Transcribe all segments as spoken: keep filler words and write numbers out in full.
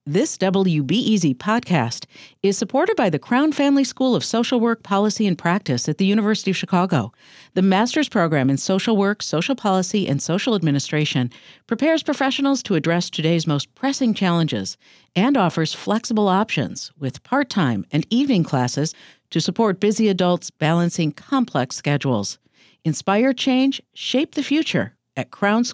This W B E Z podcast is supported by the Crown Family School of Social Work, Policy, and Practice at the University of Chicago. The master's program in social work, social policy, and social administration prepares professionals to address today's most pressing challenges and offers flexible options with part-time and evening classes to support busy adults balancing complex schedules. Inspire change, shape the future at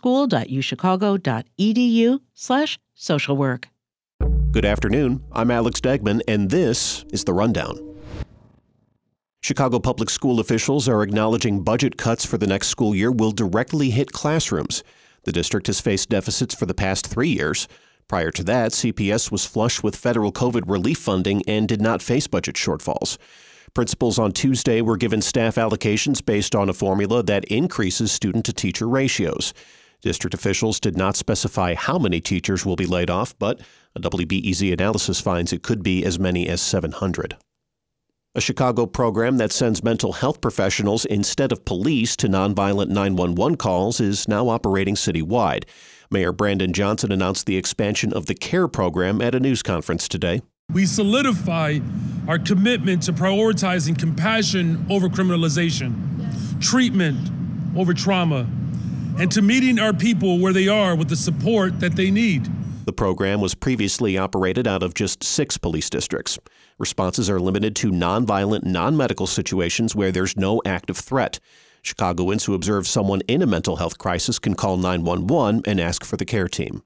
crownschool.uchicago.edu slash social work. Good afternoon. I'm Alex Degman, and this is The Rundown. Chicago public school officials are acknowledging budget cuts for the next school year will directly hit classrooms. The district has faced deficits for the past three years. Prior to that, C P S was flush with federal COVID relief funding and did not face budget shortfalls. Principals on Tuesday were given staff allocations based on a formula that increases student-to-teacher ratios. District officials did not specify how many teachers will be laid off, but a W B E Z analysis finds it could be as many as seven hundred. A Chicago program that sends mental health professionals instead of police to nonviolent nine one one calls is now operating citywide. Mayor Brandon Johnson announced the expansion of the CARE program at a news conference today. We solidify our commitment to prioritizing compassion over criminalization, treatment over trauma, and to meeting our people where they are with the support that they need. The program was previously operated out of just six police districts. Responses are limited to nonviolent, non-medical situations where there's no active threat. Chicagoans who observe someone in a mental health crisis can call nine one one and ask for the CARE team.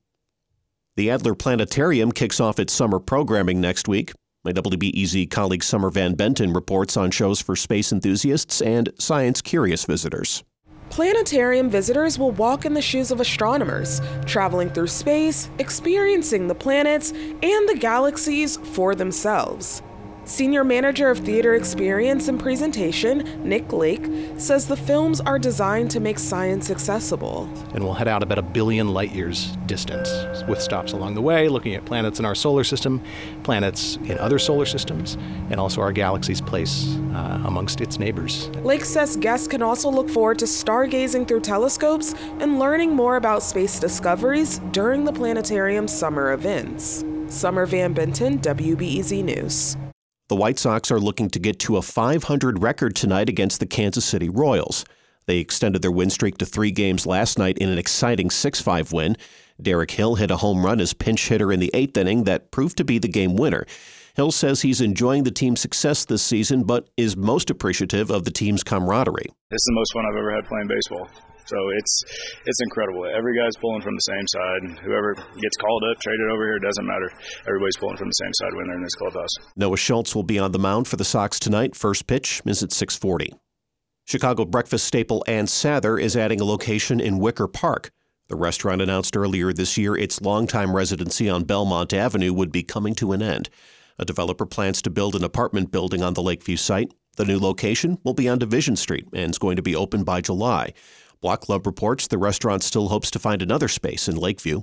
The Adler Planetarium kicks off its summer programming next week. My W B E Z colleague Summer Van Benton reports on shows for space enthusiasts and science-curious visitors. Planetarium visitors will walk in the shoes of astronomers, traveling through space, experiencing the planets and the galaxies for themselves. Senior Manager of Theater Experience and Presentation, Nick Lake, says the films are designed to make science accessible. And we'll head out about a billion light years distance, with stops along the way, looking at planets in our solar system, planets in other solar systems, and also our galaxy's place uh, amongst its neighbors. Lake says guests can also look forward to stargazing through telescopes and learning more about space discoveries during the planetarium's summer events. Summer Van Benton, W B E Z News. The White Sox are looking to get to a five hundred record tonight against the Kansas City Royals. They extended their win streak to three games last night in an exciting six five win. Derek Hill hit a home run as pinch hitter in the eighth inning that proved to be the game winner. Hill says he's enjoying the team's success this season, but is most appreciative of the team's camaraderie. This is the most fun I've ever had playing baseball. So it's it's incredible. Every guy's pulling from the same side. Whoever gets called up, traded over here, doesn't matter. Everybody's pulling from the same side when they're in this clubhouse. Noah Schultz will be on the mound for the Sox tonight. First pitch is at six forty. Chicago breakfast staple Ann Sather is adding a location in Wicker Park. The restaurant announced earlier this year its longtime residency on Belmont Avenue would be coming to an end. A developer plans to build an apartment building on the Lakeview site. The new location will be on Division Street and is going to be open by July. Block Club reports the restaurant still hopes to find another space in Lakeview.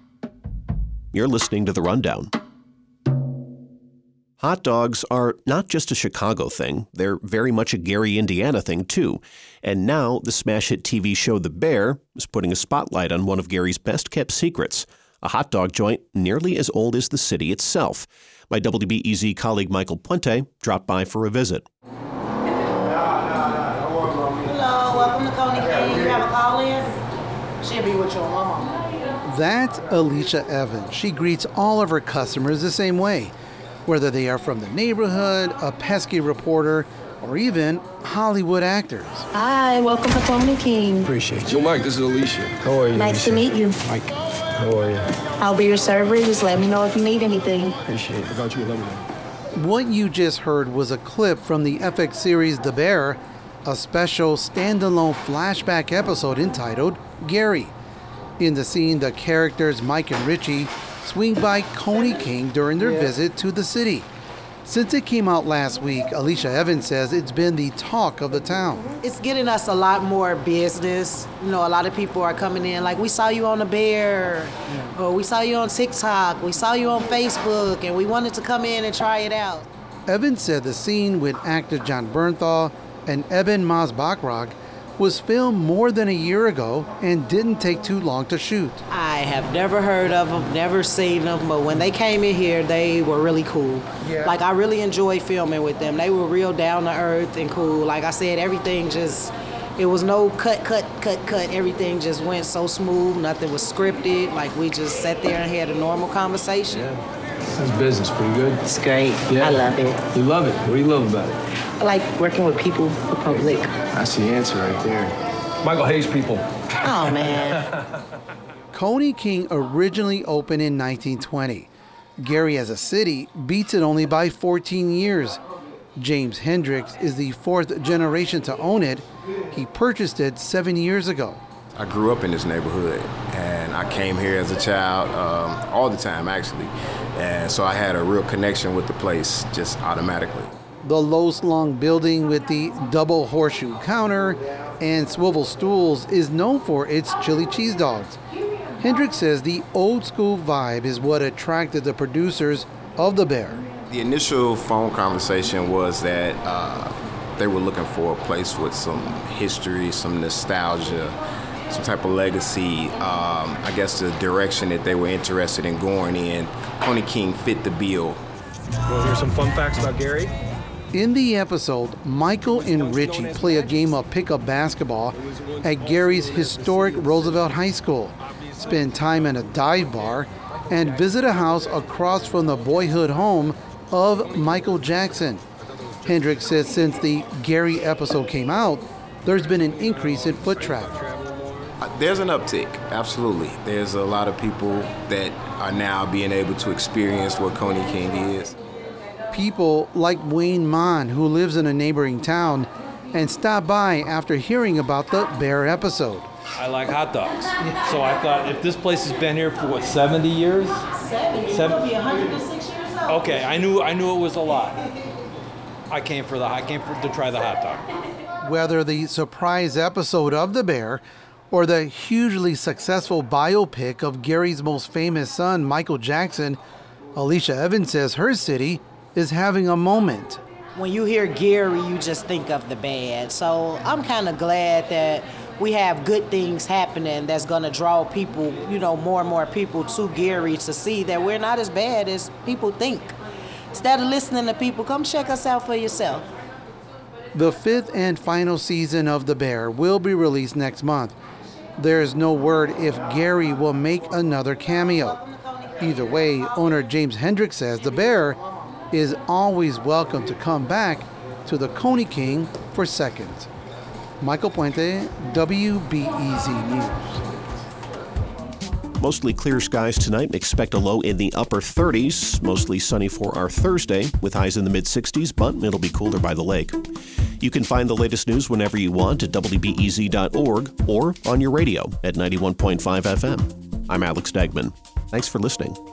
You're listening to The Rundown. Hot dogs are not just a Chicago thing. They're very much a Gary, Indiana thing, too. And now the smash hit T V show The Bear is putting a spotlight on one of Gary's best-kept secrets, a hot dog joint nearly as old as the city itself. My W B E Z colleague Michael Puente dropped by for a visit. She'll be with your mama. That's Alicia Evans. She greets all of her customers the same way, whether they are from the neighborhood, a pesky reporter, or even Hollywood actors. Hi, welcome to Tony King. Appreciate you. Yo, Mike, this is Alicia. How are you? Nice Alicia? to meet you. Mike, how are you? I'll be your server. Just let me know if you need anything. Appreciate it. I got you a lovely day. What you just heard was a clip from the F X series The Bear, a special standalone flashback episode entitled Gary. In the scene, the characters Mike and Richie swing by Coney King during their yeah. visit to the city. Since it came out last week, Alicia Evans says it's been the talk of the town. It's getting us a lot more business. You know, a lot of people are coming in like, we saw you on The Bear, yeah. or we saw you on TikTok, we saw you on Facebook, and we wanted to come in and try it out. Evans said the scene with actor John Bernthal and Eben Moss Bachrach was filmed more than a year ago and didn't take too long to shoot. I have never heard of them, never seen them, but when they came in here, they were really cool. Yeah. Like, I really enjoyed filming with them. They were real down to earth and cool. Like I said, everything just, it was no cut, cut, cut, cut. Everything just went so smooth. Nothing was scripted. Like, we just sat there and had a normal conversation. Yeah. How's business? Pretty good? It's great. Yeah. I love it. You love it? What do you love about it? I like working with people, the public. That's the answer right there. Michael Hayes people. Oh, man. Coney King originally opened in nineteen twenty. Gary as a city beats it only by fourteen years. James Hendricks is the fourth generation to own it. He purchased it seven years ago. I grew up in this neighborhood, and I came here as a child um, all the time, actually. And so I had a real connection with the place just automatically. The low-slung building with the double horseshoe counter and swivel stools is known for its chili cheese dogs. Hendricks says the old-school vibe is what attracted the producers of The Bear. The initial phone conversation was that uh, they were looking for a place with some history, some nostalgia, some type of legacy. Um, I guess the direction that they were interested in going in, Coney King fit the bill. Well, here's some fun facts about Gary. In the episode, Michael and Richie play a game of pickup basketball at Gary's historic Roosevelt High School, spend time in a dive bar, and visit a house across from the boyhood home of Michael Jackson. Hendricks says since the Gary episode came out, there's been an increase in foot traffic. There's an uptick, absolutely. There's a lot of people that are now being able to experience what Coney King is. People like Wayne Mon, who lives in a neighboring town, and stopped by after hearing about the Bear episode. I like hot dogs. So I thought, if this place has been here for, what, seventy years? seventy? Seven. It'll be one hundred six years old. Okay, I knew I knew it was a lot. I came for the I came for, to try the hot dog. Whether the surprise episode of The Bear or the hugely successful biopic of Gary's most famous son, Michael Jackson, Alicia Evans says her city is having a moment. When you hear Gary, you just think of the bad. So I'm kind of glad that we have good things happening that's going to draw people, you know, more and more people to Gary to see that we're not as bad as people think. Instead of listening to people, come check us out for yourself. The fifth and final season of The Bear will be released next month. There is no word if Gary will make another cameo. Either way, owner James Hendricks says The Bear is always welcome to come back to the Coney King for seconds. Michael Puente, W B E Z News. Mostly clear skies tonight. Expect a low in the upper thirties. Mostly sunny for our Thursday with highs in the mid sixties, but it'll be cooler by the lake. You can find the latest news whenever you want at W B E Z dot org or on your radio at ninety-one point five F M. I'm Alex Degman. Thanks for listening.